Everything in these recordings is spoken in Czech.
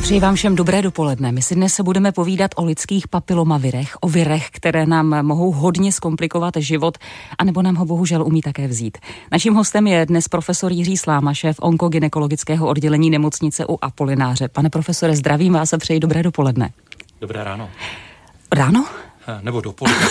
Přeji vám všem dobré dopoledne. My si dnes se budeme povídat o lidských papilomavirech, o virech, které nám mohou hodně zkomplikovat život, anebo nám ho bohužel umí také vzít. Naším hostem je dnes profesor Jiří Sláma, šéf onkogynekologického oddělení nemocnice u Apolináře. Pane profesore, zdravím vás a přeji dobré dopoledne. Dobré ráno. Ráno? Nebo dopoledne.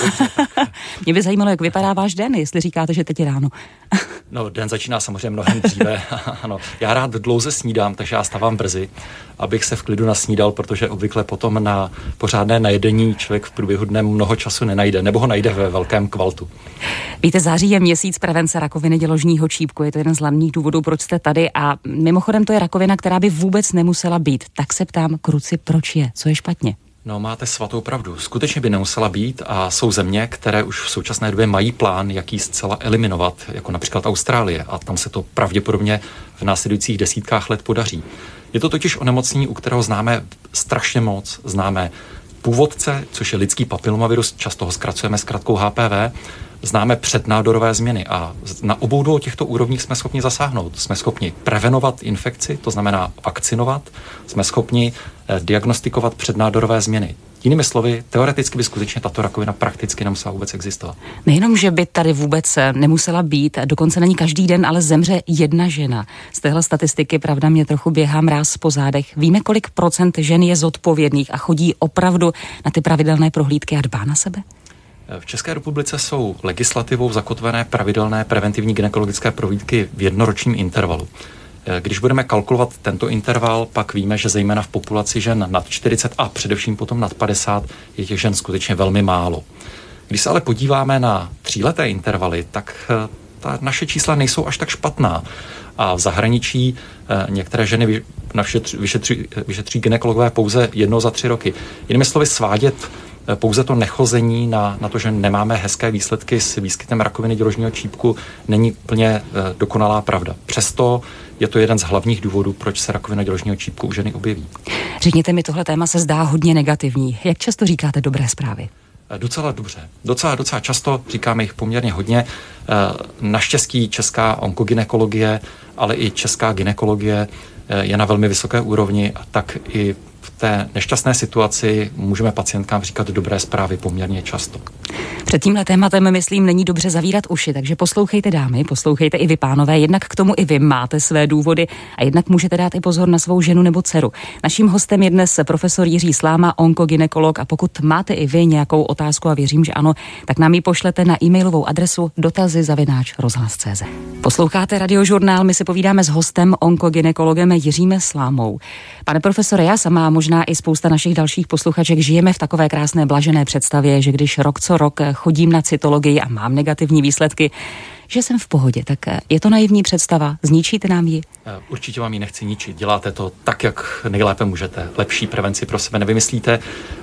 Mě by zajímalo, jak vypadá váš den, jestli říkáte, že teď je ráno. No, den začíná samozřejmě mnohem dříve. Ano, já rád dlouze snídám, takže já stávám brzy, abych se v klidu nasnídal, protože obvykle potom na pořádné najedení člověk v průběhu dne mnoho času nenajde, nebo ho najde ve velkém kvaltu. Víte, září je měsíc prevence rakoviny děložního čípku, je to jeden z hlavních důvodů, proč jste tady, a mimochodem to je rakovina, která by vůbec nemusela být. Tak se ptám, kruci, proč je? Co je špatně? No, máte svatou pravdu. Skutečně by nemusela být a jsou země, které už v současné době mají plán, jak ji zcela eliminovat, jako například Austrálie, a tam se to pravděpodobně v následujících desítkách let podaří. Je to totiž onemocnění, u kterého známe strašně moc. Známe původce, což je lidský papilomavirus, často ho zkracujeme zkratkou HPV, známe přednádorové změny a na obou dvou těchto úrovních jsme schopni zasáhnout. Jsme schopni prevenovat infekci, to znamená vakcinovat, jsme schopni diagnostikovat přednádorové změny. Jinými slovy, teoreticky by skutečně tato rakovina prakticky nemusela vůbec existovat. Nejenom, že by tady vůbec nemusela být, dokonce není každý den, ale zemře jedna žena. Z téhle statistiky, pravda, mě trochu běhá mráz po zádech. Víme, kolik procent žen je zodpovědných a chodí opravdu na ty pravidelné prohlídky a dbá na sebe? V České republice jsou legislativou zakotvené pravidelné preventivní gynekologické prohlídky v jednoročním intervalu. Když budeme kalkulovat tento interval, pak víme, že zejména v populaci žen nad 40 a především potom nad 50 je těch žen skutečně velmi málo. Když se ale podíváme na 3leté intervaly, tak ta naše čísla nejsou až tak špatná. A v zahraničí některé ženy vyšetří gynekologové pouze jednou za 3 roky. Jinými slovy, svádět pouze to nechození na to, že nemáme hezké výsledky s výskytem rakoviny děložního čípku, není úplně dokonalá pravda. Přesto je to jeden z hlavních důvodů, proč se rakovina děložního čípku u ženy objeví. Řekněte mi, tohle téma se zdá hodně negativní. Jak často říkáte dobré zprávy? Docela dobře. Docela často, říkáme jich poměrně hodně. Naštěstí česká onkogynekologie, ale i česká gynekologie je na velmi vysoké úrovni, a tak i v té nešťastné situaci můžeme pacientkám říkat dobré zprávy poměrně často. Před tímhle tématem, myslím, není dobře zavírat uši, takže poslouchejte dámy, poslouchejte i vy pánové, jednak k tomu i vy máte své důvody a jednak můžete dát i pozor na svou ženu nebo dceru. Naším hostem je dnes profesor Jiří Sláma, onkogynekolog, a pokud máte i vy nějakou otázku, a věřím, že ano, tak nám ji pošlete na e-mailovou adresu dotazy@rozhlas.cz. Posloucháte Radiožurnál, my si povídáme s hostem, onkogynekologem Jiřím Slámou. Pane profesore, já sama, možná i spousta našich dalších posluchaček žijeme v takové krásné blažené představě, že když rok co rok chodím na cytologii a mám negativní výsledky, že jsem v pohodě. Tak je to naivní představa? Zničíte nám ji? Určitě vám ji nechci ničit. Děláte to tak, jak nejlépe můžete. Lepší prevenci pro sebe nevymyslíte.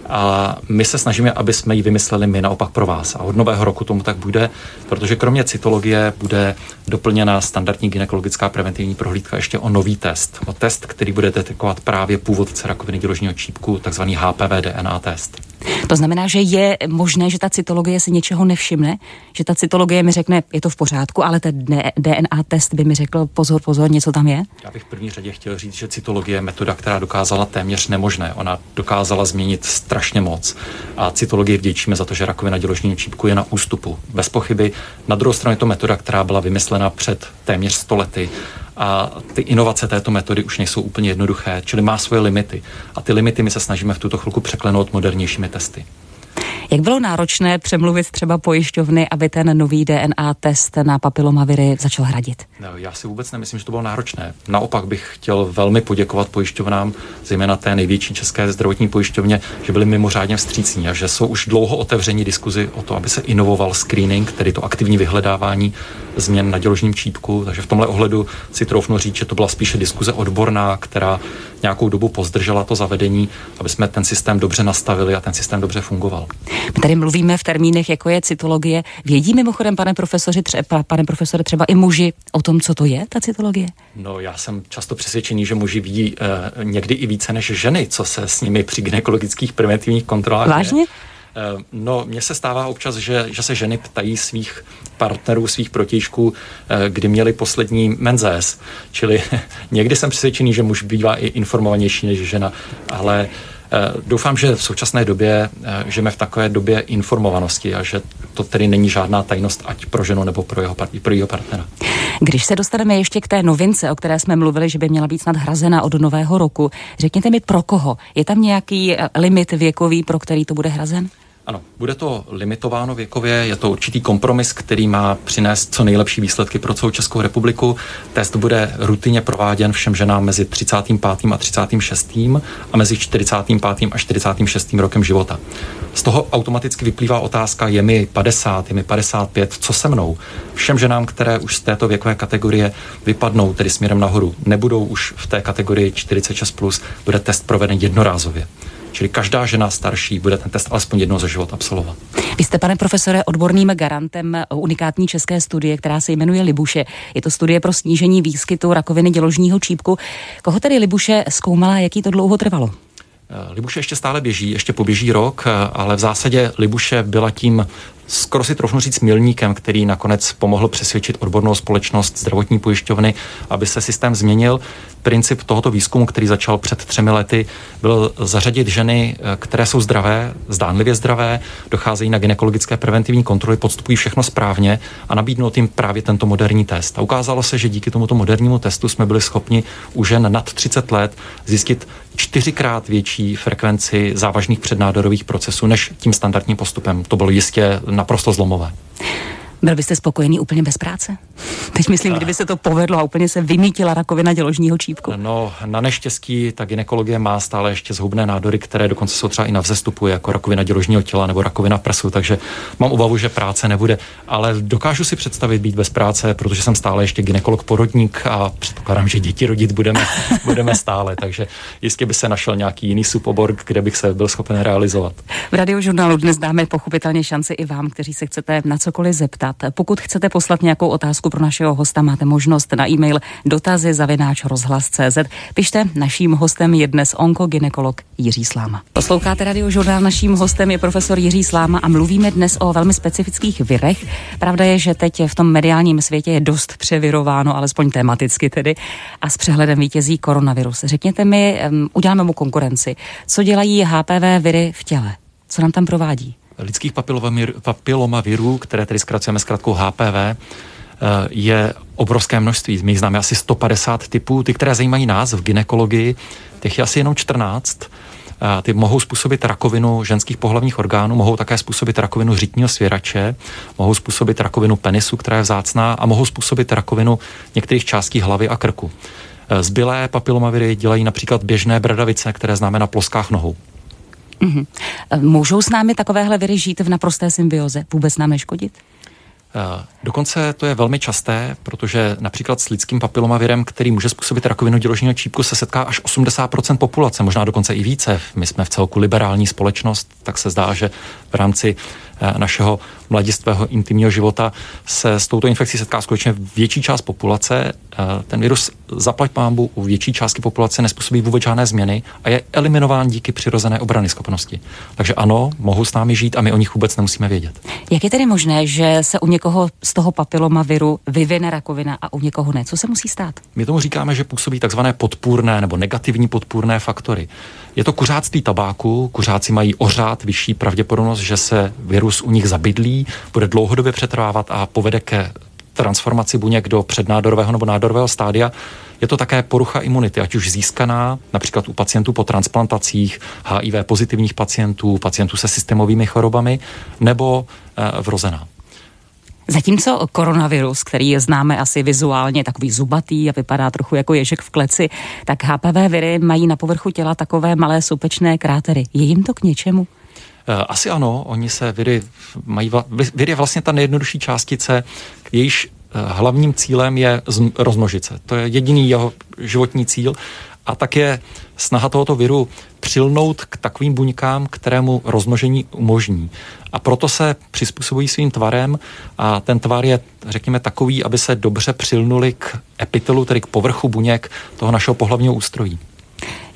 A my se snažíme, aby jsme ji vymysleli my naopak pro vás. A od nového roku tomu tak bude, protože kromě cytologie bude doplněna standardní gynekologická preventivní prohlídka ještě o nový test. O test, který bude detekovat právě původce rakoviny děložního čípku, takzvaný HPV DNA test. To znamená, že je možné, že ta cytologie si něčeho nevšimne? Že ta cytologie mi řekne, je to v pořádku, ale ten DNA test by mi řekl, pozor, něco tam je? Já bych v první řadě chtěl říct, že cytologie je metoda, která dokázala téměř nemožné. Ona dokázala změnit strašně moc. A cytologii vděčíme za to, že rakovina děložního čípku je na ústupu. Bez pochyby. Na druhou stranu je to metoda, která byla vymyslena před téměř 100 lety. A ty inovace této metody už nejsou úplně jednoduché, čili má svoje limity. A ty limity my se snažíme v tuto chvilku překlenout modernějšími testy. Jak bylo náročné přemluvit třeba pojišťovny, aby ten nový DNA test na papilomaviry začal hradit? No, já si vůbec nemyslím, že to bylo náročné. Naopak bych chtěl velmi poděkovat pojišťovnám, zejména té největší české zdravotní pojišťovně, že byli mimořádně vstřícní a že jsou už dlouho otevření diskuzi o to, aby se inovoval screening, tedy to aktivní vyhledávání změn na děložním čípku. Takže v tomhle ohledu si troufnu říct, že to byla spíše diskuze odborná, která nějakou dobu pozdržela to zavedení, aby jsme ten systém dobře nastavili a ten systém dobře fungoval. My tady mluvíme v termínech, jako je cytologie. Vědí mimochodem, pane profesore, třeba i muži o tom, co to je, ta cytologie? No, já jsem často přesvědčený, že muži vidí někdy i více než ženy, co se s nimi při gynekologických preventivních kontrolách. Vážně? No, mně se stává občas, že se ženy ptají svých partnerů, svých protějšků, kdy měli poslední menzés. Čili někdy jsem přesvědčený, že muž bývá i informovanější než žena, ale doufám, že v současné době žijeme v takové době informovanosti a že to tedy není žádná tajnost ať pro ženu nebo pro jeho partnera. Když se dostaneme ještě k té novince, o které jsme mluvili, že by měla být snad hrazena od nového roku, řekněte mi pro koho? Je tam nějaký limit věkový, pro který to bude hrazen? Ano, bude to limitováno věkově, je to určitý kompromis, který má přinést co nejlepší výsledky pro celou Českou republiku. Test bude rutině prováděn všem ženám mezi 35. a 36. a mezi 45. a 46. rokem života. Z toho automaticky vyplývá otázka, je mi 50, je mi 55, co se mnou? Všem ženám, které už z této věkové kategorie vypadnou, tedy směrem nahoru, nebudou už v té kategorii 46+, bude test proveden jednorázově. Čili každá žena starší bude ten test alespoň jednou za život absolvovat. Vy jste, pane profesore, odborným garantem unikátní české studie, která se jmenuje Libuše. Je to studie pro snížení výskytu rakoviny děložního čípku. Koho tedy Libuše zkoumala, jaký to dlouho trvalo? Libuše ještě stále běží, ještě poběží rok, ale v zásadě Libuše byla tím, skoro si troufnu říct, milníkem, který nakonec pomohl přesvědčit odbornou společnost, zdravotní pojišťovny, aby se systém změnil. Princip tohoto výzkumu, který začal před 3 lety, byl zařadit ženy, které jsou zdravé, zdánlivě zdravé, docházejí na gynekologické preventivní kontroly, podstupují všechno správně a nabídnout jim právě tento moderní test. A ukázalo se, že díky tomuto modernímu testu jsme byli schopni u žen nad 30 let zjistit 4krát větší frekvenci závažných přednádorových procesů než tím standardním postupem. To bylo jistě naprosto zlomové. Byl byste spokojený úplně bez práce? Teď myslím, kdyby se to povedlo a úplně se vymítila rakovina děložního čípku. No, na neštěstí ta gynekologie má stále ještě zhoubné nádory, které dokonce jsou třeba i na vzestupu, jako rakovina děložního těla nebo rakovina prsu, takže mám obavu, že práce nebude. Ale dokážu si představit být bez práce, protože jsem stále ještě gynekolog porodník a předpokládám, že děti rodit budeme stále, takže jistě by se našel nějaký jiný subobor, kde bych se byl schopen realizovat. V Radiožurnálu dnes dáme pochopitelně šanci i vám, kteří se chcete na cokoliv zeptat. Pokud chcete poslat nějakou otázku pro našeho hosta, máte možnost na e-mail dotazy@rozhlas.cz. Pište, naším hostem je dnes onkogynekolog Jiří Sláma. Posloucháte Radiožurnál, naším hostem je profesor Jiří Sláma a mluvíme dnes o velmi specifických virech. Pravda je, že teď v tom mediálním světě je dost převirováno, alespoň tematicky tedy, a s přehledem vítězí koronavirus. Řekněte mi, uděláme mu konkurenci. Co dělají HPV viry v těle? Co nám tam provádí? Lidských papilomavirů, které tedy zkracujeme zkratkou HPV, je obrovské množství. My jich známe asi 150 typů. Ty, které zajímají nás v gynekologii, těch je asi jenom 14. Ty mohou způsobit rakovinu ženských pohlavních orgánů, mohou také způsobit rakovinu řitního svěrače, mohou způsobit rakovinu penisu, která je vzácná, a mohou způsobit rakovinu některých částí hlavy a krku. Zbylé papilomaviry dělají například běžné bradavice, které známe na ploskách nohou. Mm-hmm. Můžou s námi takovéhle viry žít v naprosté symbioze? Vůbec nám neškodit? Dokonce to je velmi časté, protože například s lidským papilomavirem, který může způsobit rakovinu děložního čípku, se setká až 80% populace, možná dokonce i více. My jsme v celku liberální společnost, tak se zdá, že v rámci našeho mladistvého intimního života se s touto infekcí setká skutečně větší část populace. Ten virus, zaplať pánbu, u větší částky populace nespůsobí vůbec žádné změny a je eliminován díky přirozené obrany schopnosti. Takže ano, mohou s námi žít a my o nich vůbec nemusíme vědět. Jak je tedy možné, že se u někoho z toho papilomaviru vyvine rakovina a u někoho ne? Co se musí stát? My tomu říkáme, že působí takzvané podpůrné nebo negativní podpůrné faktory. Je to kuřáctví tabáku, kuřáci mají o řád vyšší pravděpodobnost, že se virus u nich zabydlí, bude dlouhodobě přetrvávat a povede ke transformaci buněk do přednádorového nebo nádorového stádia. Je to také porucha imunity, ať už získaná, například u pacientů po transplantacích, HIV pozitivních pacientů, pacientů se systémovými chorobami, nebo vrozená. Zatímco koronavirus, který je známe asi vizuálně takový zubatý a vypadá trochu jako ježek v kleci, tak HPV viry mají na povrchu těla takové malé sopečné krátery. Je jim to k něčemu? Asi ano, oni se viry mají, vir je vlastně ta nejjednodušší částice, jejíž hlavním cílem je rozmnožit se. To je jediný jeho životní cíl a tak je snaha tohoto viru přilnout k takovým buňkám, kterému rozmnožení umožní. A proto se přizpůsobují svým tvarem a ten tvar je, řekněme, takový, aby se dobře přilnuli k epitelu, tedy k povrchu buněk toho našeho pohlavního ústrojí.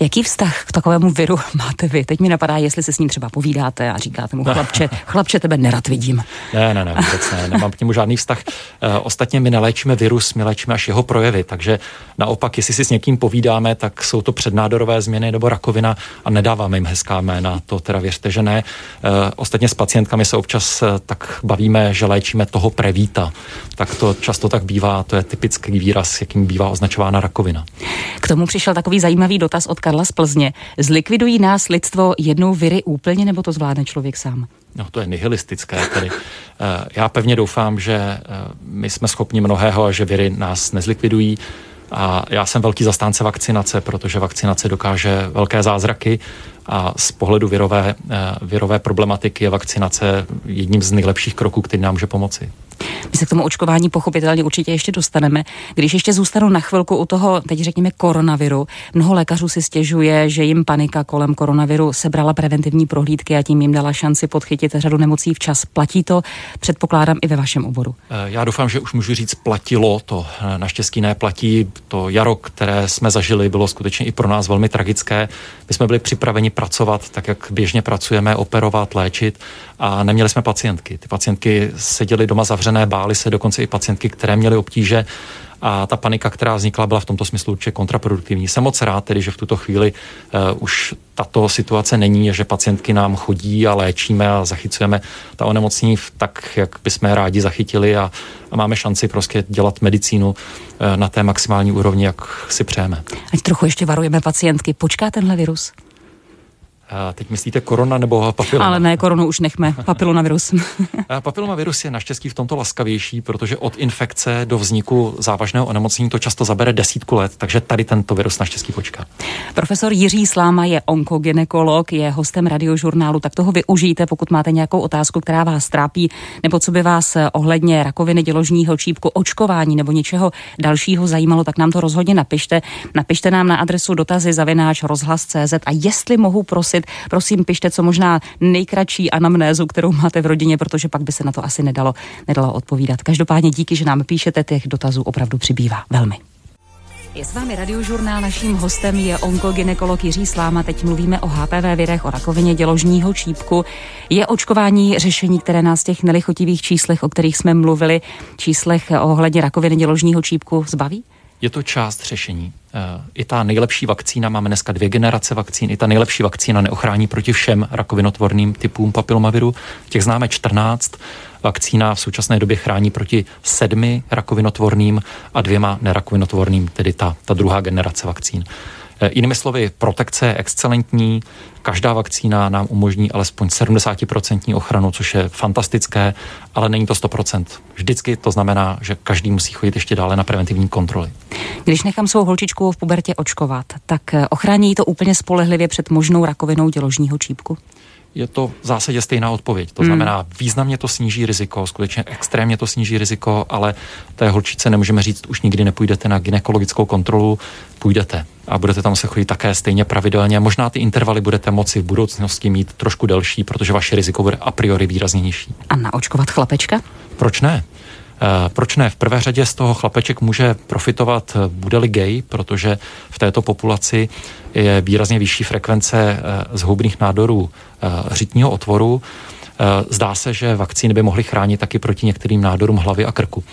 Jaký vztah k takovému viru máte vy? Teď mi napadá, jestli se s ním třeba povídáte a říkáte mu, chlapče, tebe nerad vidím. Ne, vůbec ne, nemám k němu žádný vztah. Ostatně my neléčíme virus, my léčíme až jeho projevy, takže naopak, jestli si s někým povídáme, tak jsou to přednádorové změny nebo rakovina a nedáváme jim hezká jména, to teda věřte, že ne. Ostatně s pacientkami se občas tak bavíme, že léčíme toho prevíta. Tak to často tak bývá, to je typický výraz, jakým bývá označována rakovina. K tomu přišel takový zajímavý dotaz od Karla z Plzně. Zlikvidují nás lidstvo jednou viry úplně, nebo to zvládne člověk sám? No, to je nihilistické tedy. Já pevně doufám, že my jsme schopni mnohého a že viry nás nezlikvidují. A já jsem velký zastánce vakcinace, protože vakcinace dokáže velké zázraky a z pohledu virové problematiky je vakcinace jedním z nejlepších kroků, který nám může pomoci. My se k tomu očkování pochopitelně určitě ještě dostaneme. Když ještě zůstanu na chvilku u toho, teď řekněme koronaviru, mnoho lékařů si stěžuje, že jim panika kolem koronaviru sebrala preventivní prohlídky a tím jim dala šanci podchytit řadu nemocí včas. Platí to, předpokládám, i ve vašem oboru? Já doufám, že už můžu říct, platilo to. Naštěstí neplatí. To jaro, které jsme zažili, bylo skutečně i pro nás velmi tragické. My jsme byli připraveni pracovat tak, jak běžně pracujeme, operovat, léčit a neměli jsme pacientky. Ty pacientky seděly doma zavřené, bály se dokonce i pacientky, které měly obtíže a ta panika, která vznikla, byla v tomto smyslu určitě kontraproduktivní. Jsem moc rád tedy, že v tuto chvíli už tato situace není, že pacientky nám chodí a léčíme a zachycujeme ta onemocnění tak, jak bychom je rádi zachytili a máme šanci prostě dělat medicínu na té maximální úrovni, jak si přejeme. Ať trochu ještě varujeme pacientky. Počká tenhle virus? Teď myslíte korona nebo papiloma? Ale ne, koronu už nechme, papilomavirus. Papilomavirus je naštěstí v tomto laskavější, protože od infekce do vzniku závažného onemocnění to často zabere 10 let, takže tady tento virus naštěstí počká. Profesor Jiří Sláma je onkogynekolog, je hostem Radiožurnálu, tak toho využijte, pokud máte nějakou otázku, která vás trápí, nebo co by vás ohledně rakoviny děložního čípku, očkování nebo něčeho dalšího zajímalo, tak nám to rozhodně napište. Napište nám na adresu dotazy@rozhlas.cz a jestli mohu prosit, prosím, pište co možná nejkratší anamnézu, kterou máte v rodině, protože pak by se na to asi nedalo odpovídat. Každopádně díky, že nám píšete, těch dotazů opravdu přibývá velmi. Je s vámi Radiožurnál, naším hostem je onkogynekolog Jiří Sláma. Teď mluvíme o HPV virech, o rakovině děložního čípku. Je očkování řešení, které nás těch nelichotivých číslech, o kterých jsme mluvili, číslech ohledně rakoviny děložního čípku zbaví? Je to část řešení. I ta nejlepší vakcína, máme dneska 2 generace vakcín, i ta nejlepší vakcína neochrání proti všem rakovinotvorným typům papilomaviru. Těch známe 14. Vakcína v současné době chrání proti 7 rakovinotvorným a 2 nerakovinotvorným, tedy ta druhá generace vakcín. Jinými slovy, protekce je excelentní, každá vakcína nám umožní alespoň 70% ochranu, což je fantastické, ale není to 100%. Vždycky to znamená, že každý musí chodit ještě dále na preventivní kontroly. Když nechám svou holčičku v pubertě očkovat, tak ochrání to úplně spolehlivě před možnou rakovinou děložního čípku? Je to v zásadě stejná odpověď. To znamená, významně to sníží riziko, skutečně extrémně to sníží riziko, ale té holčičce nemůžeme říct, už nikdy nepůjdete na gynekologickou kontrolu, půjdete a budete tam se chodit také stejně pravidelně. Možná ty intervaly budete moci v budoucnosti mít trošku delší, protože vaše riziko bude a priori výrazně nižší. A naočkovat chlapečka? Proč ne? Proč ne? V prvé řadě z toho chlapeček může profitovat, bude-li gay, protože v této populaci je výrazně vyšší frekvence zhoubných nádorů řitního otvoru. Zdá se, že vakcíny by mohly chránit taky proti některým nádorům hlavy a krku.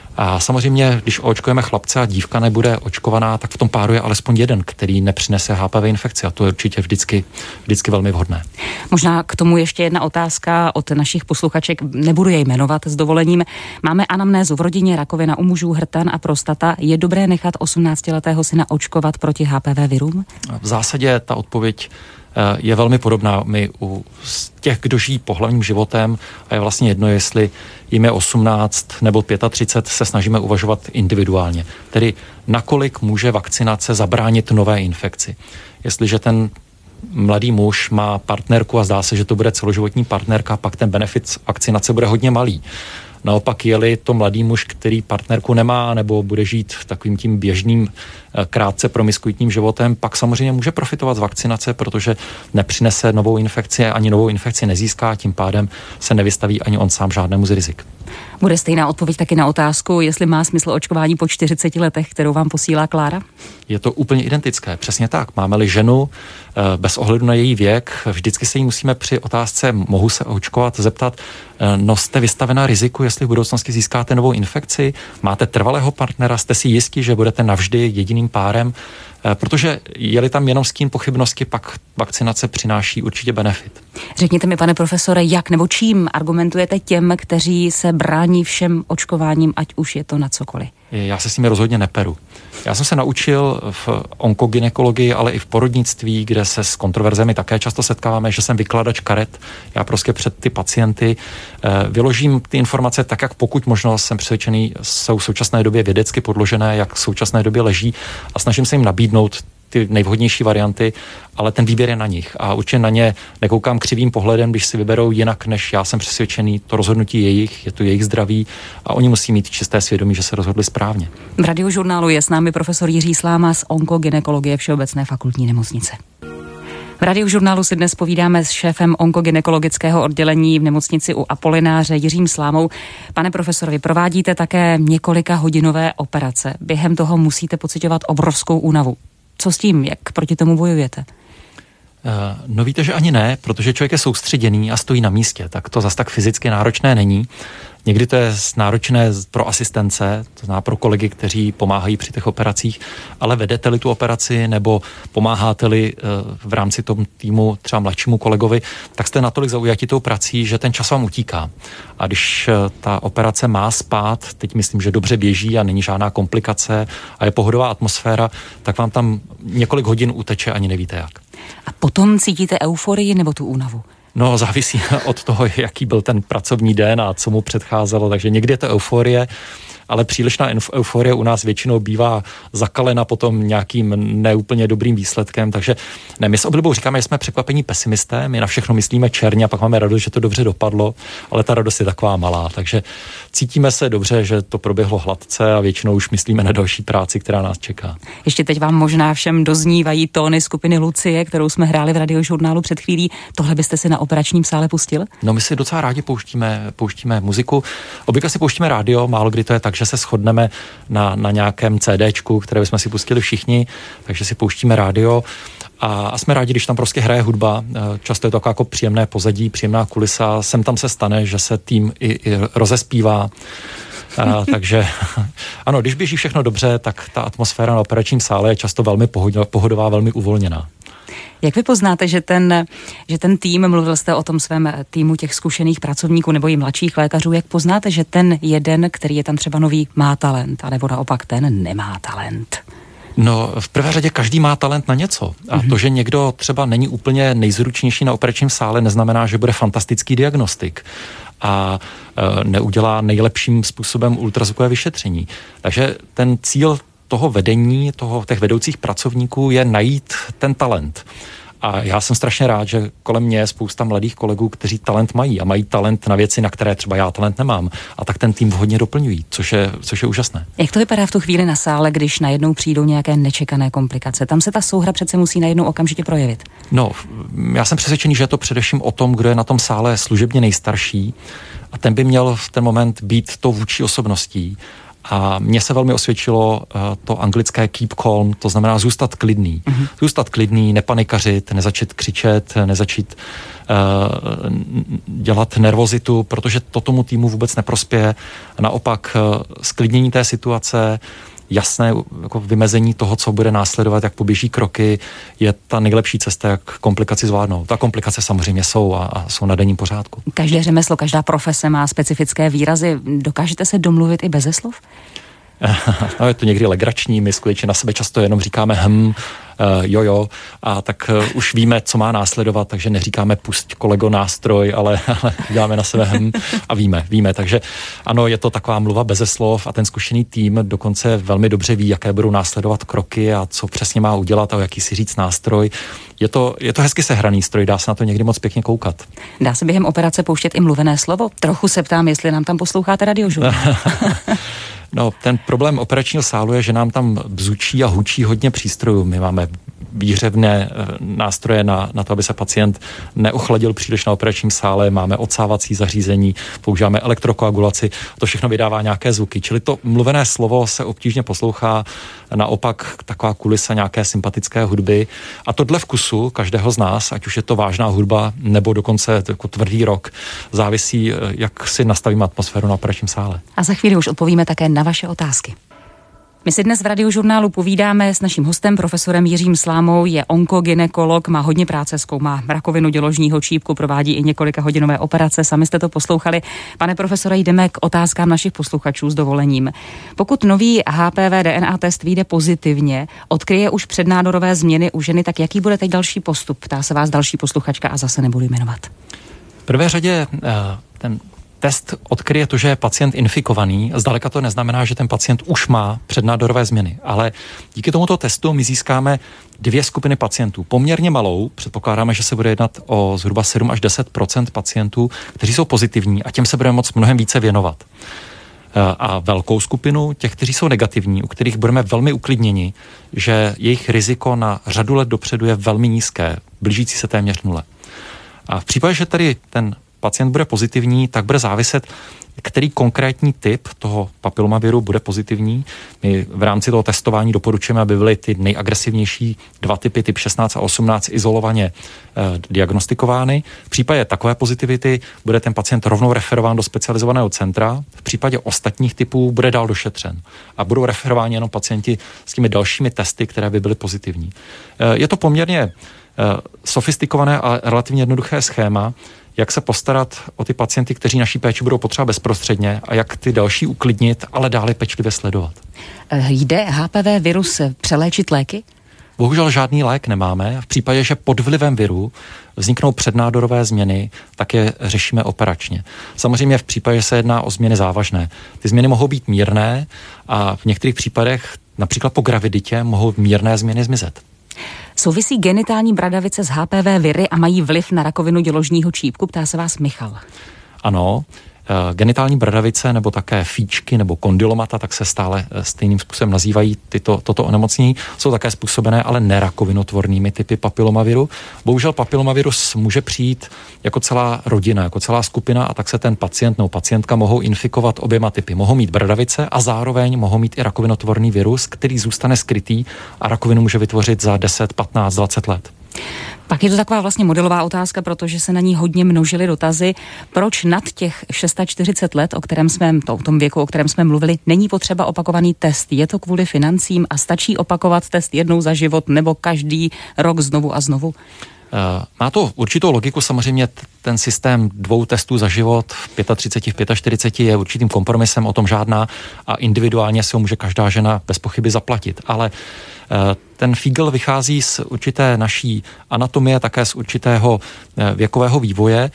A samozřejmě, když očkujeme chlapce a dívka nebude očkovaná, tak v tom páru je alespoň jeden, který nepřinese HPV infekci a to je určitě vždycky velmi vhodné. Možná k tomu ještě jedna otázka od našich posluchaček, nebudu je jmenovat s dovolením. Máme anamnézu v rodině, rakovina u mužů, hrtan a prostata. Je dobré nechat 18letého syna očkovat proti HPV virům? V zásadě ta odpověď je velmi podobná. My u těch, kdo žijí pohlavním životem, a je vlastně jedno, jestli jim je 18 nebo 35, se snažíme uvažovat individuálně. Tedy nakolik může vakcinace zabránit nové infekci. Jestliže ten mladý muž má partnerku a zdá se, že to bude celoživotní partnerka, pak ten benefit vakcinace bude hodně malý. Naopak je-li to mladý muž, který partnerku nemá nebo bude žít takovým tím běžným krátce promiskuitním životem, pak samozřejmě může profitovat z vakcinace, protože nepřinese novou infekci, ani novou infekci nezíská, tím pádem se nevystaví ani on sám žádnému z rizik. Bude stejná odpověď taky na otázku, jestli má smysl očkování po 40 letech, kterou vám posílá Klára? je to úplně identické. Přesně tak. Máme-li ženu bez ohledu na její věk, vždycky se jí musíme při otázce mohu se očkovat zeptat, no jste vystavená riziku, jestli v budoucnosti získáte novou infekci, máte trvalého partnera, jste si jistí, že budete navždy jediným párem, protože je-li tam jenom stín pochybnosti, pak vakcinace přináší určitě benefit. Řekněte mi, pane profesore, jak nebo čím argumentujete těm, kteří se brání všem očkováním, ať už je to na cokoliv? Já se s nimi rozhodně neperu. Já jsem se naučil v onkogynekologii, ale i v porodnictví, kde se s kontroverzemi také často setkáváme, že jsem vykladač karet. Já prostě před ty pacienty vyložím ty informace tak, jak pokud možno jsem přesvědčený, jsou v současné době vědecky podložené, jak v současné době leží a snažím se jim nabídnout ty nejvhodnější varianty, ale ten výběr je na nich a určitě na ně nekoukám křivým pohledem, když si vyberou jinak, než já jsem přesvědčený, to rozhodnutí jejich, je to jejich zdraví a oni musí mít čisté svědomí, že se rozhodli správně. V Radiožurnálu je s námi profesor Jiří Sláma z onkogynekologie Všeobecné fakultní nemocnice. V Radiožurnálu si dnes povídáme s šéfem onkogynekologického oddělení v nemocnici u Apolináře Jiřím Slámou. Pane profesore, vy provádíte také několika hodinové operace. Během toho musíte pociťovat obrovskou únavu. Co s tím? Jak proti tomu bojujete? No víte, že ani ne, protože člověk je soustředěný a stojí na místě, tak to zas tak fyzicky náročné není. Někdy to je náročné pro asistence, to znamená pro kolegy, kteří pomáhají při těch operacích, ale vedete-li tu operaci nebo pomáháte-li v rámci tom týmu třeba mladšímu kolegovi, tak jste natolik zaujati tou prací, že ten čas vám utíká. A když ta operace má spát, teď myslím, že dobře běží a není žádná komplikace a je pohodová atmosféra, tak vám tam několik hodin uteče, ani nevíte jak. A potom cítíte euforii nebo tu únavu? No, závisí od toho, jaký byl ten pracovní den a co mu předcházelo, takže někdy je to euforie, ale přílišná euforie u nás většinou bývá zakalena potom nějakým neúplně dobrým výsledkem, takže ne, my s oblibou říkáme, že jsme překvapení pesimisté, my na všechno myslíme černě a pak máme radost, že to dobře dopadlo, ale ta radost je taková malá, takže cítíme se dobře, že to proběhlo hladce a většinou už myslíme na další práci, která nás čeká. Ještě teď vám možná všem doznívají tóny skupiny Lucie, kterou jsme hráli v Radiožurnálu před chvílí. Tohle byste si na operačním sále pustil? No, my si docela rádi pouštíme muziku. Obvykle si pouštíme rádio, málo kdy to je tak, že se shodneme na nějakém CDčku, které bychom si pustili všichni, takže si pouštíme rádio a jsme rádi, když tam prostě hraje hudba. Často je to jako příjemné pozadí, příjemná kulisa. Sem tam se stane, že se tým i rozespívá. Takže ano, když běží všechno dobře, tak ta atmosféra na operačním sále je často velmi pohodová, velmi uvolněná. Jak vy poznáte, že ten tým, mluvil jste o tom svém týmu těch zkušených pracovníků nebo i mladších lékařů, jak poznáte, že ten jeden, který je tam třeba nový, má talent, anebo naopak ten nemá talent? No, v prvé řadě každý má talent na něco. A to, že někdo třeba není úplně nejzručnější na operačním sále, neznamená, že bude fantastický diagnostik a neudělá nejlepším způsobem ultrazvukové vyšetření. Takže ten cíl toho vedení, těch vedoucích pracovníků je najít ten talent. A já jsem strašně rád, že kolem mě je spousta mladých kolegů, kteří talent mají a mají talent na věci, na které třeba já talent nemám. A tak ten tým hodně doplňují, což je úžasné. Jak to vypadá v tu chvíli na sále, když najednou přijdou nějaké nečekané komplikace? Tam se ta souhra přece musí najednou okamžitě projevit. No, já jsem přesvědčený, že je to především o tom, kdo je na tom sále služebně nejstarší a ten by měl v ten moment být tou vůdčí osobností. A mně se velmi osvědčilo to anglické keep calm, to znamená zůstat klidný. Zůstat klidný, nepanikařit, nezačít křičet, nezačít dělat nervozitu, protože to tomu týmu vůbec neprospěje. Naopak sklidnění té situace, jasné jako vymezení toho, co bude následovat, jak poběží kroky, je ta nejlepší cesta, jak komplikaci zvládnout. Ta komplikace samozřejmě jsou a jsou na denním pořádku. Každé řemeslo, každá profese má specifické výrazy. Dokážete se domluvit i beze slov? No, je to někdy legrační, my skutečně na sebe často jenom říkáme jojo, a tak už víme, co má následovat, takže neříkáme pusť kolego nástroj, ale děláme na sebe a víme. Takže ano, je to taková mluva beze slov a ten zkušený tým dokonce velmi dobře ví, jaké budou následovat kroky a co přesně má udělat a jaký si říct nástroj. Je to hezky sehraný stroj, dá se na to někdy moc pěkně koukat. Dá se během operace pouštět i mluvené slovo? Trochu se ptám, jestli nám tam posloucháte Radiožurnál. No, ten problém operačního sálu je, že nám tam bzučí a hučí hodně přístrojů. My máme výhřevné nástroje na to, aby se pacient neochladil příliš na operačním sále, máme odsávací zařízení, používáme elektrokoagulaci, to všechno vydává nějaké zvuky. Čili to mluvené slovo se obtížně poslouchá, naopak taková kulisa nějaké sympatické hudby a to dle vkusu každého z nás, ať už je to vážná hudba nebo dokonce jako tvrdý rock, závisí, jak si nastavíme atmosféru na operačním sále. A za chvíli už odpovíme také na vaše otázky. My si dnes v Radiožurnálu povídáme s naším hostem, profesorem Jiřím Slámou, je onkogynekolog, má hodně práce, zkoumá rakovinu děložního čípku, provádí i několika hodinové operace, sami jste to poslouchali. Pane profesore, jdeme k otázkám našich posluchačů s dovolením. Pokud nový HPV DNA test vyjde pozitivně, odkryje už přednádorové změny u ženy, tak jaký bude teď další postup? Ptá se vás další posluchačka a zase nebudu jmenovat. V prvé řadě ten test odkryje to, že je pacient infikovaný. Zdaleka to neznamená, že ten pacient už má přednádorové změny, ale díky tomuto testu my získáme 2 skupiny pacientů. Poměrně malou, předpokládáme, že se bude jednat o zhruba 7 až 10% pacientů, kteří jsou pozitivní a těm se budeme moct mnohem více věnovat. A velkou skupinu těch, kteří jsou negativní, u kterých budeme velmi uklidněni, že jejich riziko na řadu let dopředu je velmi nízké, blížící se téměř nule. A v případě, že tady ten pacient bude pozitivní, tak bude záviset, který konkrétní typ toho papilomaviru bude pozitivní. My v rámci toho testování doporučujeme, aby byly ty nejagresivnější 2 typy, typ 16 a 18, izolovaně diagnostikovány. V případě takové pozitivity bude ten pacient rovnou referován do specializovaného centra. V případě ostatních typů bude dál došetřen. A budou referováni jenom pacienti s těmi dalšími testy, které by byly pozitivní. Je to poměrně sofistikované a relativně jednoduché schéma, jak se postarat o ty pacienty, kteří naší péči budou potřeba bezprostředně a jak ty další uklidnit, ale dále pečlivě sledovat. Jde HPV virus přeléčit léky? Bohužel žádný lék nemáme. V případě, že pod vlivem viru vzniknou přednádorové změny, tak je řešíme operačně. Samozřejmě v případě, že se jedná o změny závažné. Ty změny mohou být mírné a v některých případech, například po graviditě, mohou mírné změny zmizet. Souvisí genitální bradavice s HPV viry a mají vliv na rakovinu děložního čípku? Ptá se vás Michal. Ano, genitální bradavice nebo také fíčky nebo kondylomata, tak se stále stejným způsobem nazývají toto onemocnění, jsou také způsobené ale nerakovinotvornými typy papilomaviru. Bohužel papilomavirus může přijít jako celá rodina, jako celá skupina a tak se ten pacient nebo pacientka mohou infikovat oběma typy. Mohou mít bradavice a zároveň mohou mít i rakovinotvorný virus, který zůstane skrytý a rakovinu může vytvořit za 10, 15, 20 let. Pak je to taková vlastně modelová otázka, protože se na ní hodně množily dotazy. Proč nad těch 640 let, o tom věku, o kterém jsme mluvili, není potřeba opakovaný test? Je to kvůli financím a stačí opakovat test jednou za život nebo každý rok znovu a znovu? Má to určitou logiku, samozřejmě ten systém 2 testů za život v 35, v 45 je určitým kompromisem, o tom žádná a individuálně se ho může každá žena bez pochyby zaplatit, ale ten Fígl vychází z určité naší anatomie, také z určitého věkového vývoje.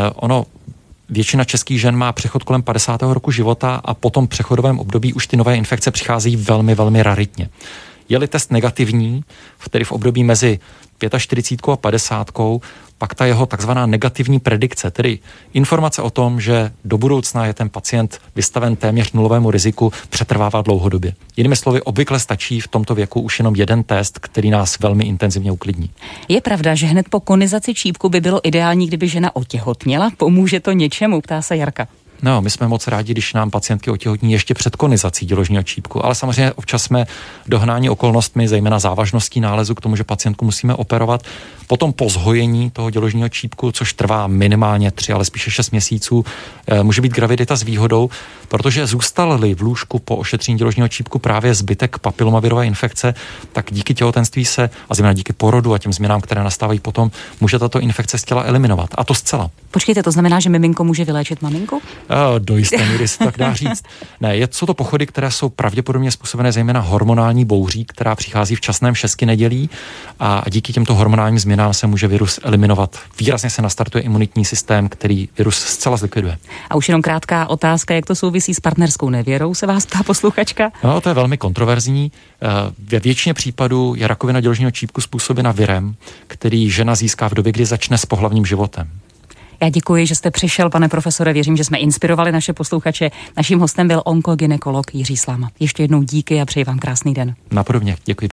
Většina českých žen má přechod kolem 50. roku života a po tom přechodovém období už ty nové infekce přicházejí velmi, velmi raritně. Je-li test negativní, tedy v období mezi 45 a 50, pak ta jeho takzvaná negativní predikce, tedy informace o tom, že do budoucna je ten pacient vystaven téměř nulovému riziku, přetrvává dlouhodobě. Jinými slovy, obvykle stačí v tomto věku už jenom jeden test, který nás velmi intenzivně uklidní. Je pravda, že hned po konizaci čípku by bylo ideální, kdyby žena otěhotněla? Pomůže to něčemu? Ptá se Jarka. No, my jsme moc rádi, když nám pacientky otěhotní ještě před konizací děložního čípku, ale samozřejmě občas jsme dohnáni okolnostmi, zejména závažností nálezu k tomu, že pacientku musíme operovat. Potom po zhojení toho děložního čípku, což trvá minimálně 3, ale spíše 6 měsíců, může být gravidita s výhodou, protože zůstal-li v lůžku po ošetření děložního čípku právě zbytek papilomavirové infekce, tak díky těhotenství se, a zejména díky porodu a těm změnám, které nastávají potom, může tato infekce z těla eliminovat. A to zcela. Počkejte, to znamená, že miminko může vyléčit maminku? Do jisté míry se tak dá říct. Ne, jsou to pochody, které jsou pravděpodobně způsobené zejména hormonální bouří, která přichází v časném 6 nedělí a díky těmto hormonálním změnám se může virus eliminovat. Výrazně se nastartuje imunitní systém, který virus zcela zlikviduje. A už jenom krátká otázka, jak to souvisí s partnerskou nevěrou, se vás ptá posluchačka? No, to je velmi kontroverzní. Ve většině případů je rakovina děložního čípku způsobena virem, který žena získá v době, kdy začne s pohlavním životem. Já děkuji, že jste přišel, pane profesore, věřím, že jsme inspirovali naše posluchače. Naším hostem byl onkogynekolog Jiří Sláma. Ještě jednou díky a přeji vám krásný den. Napodobně, děkuji.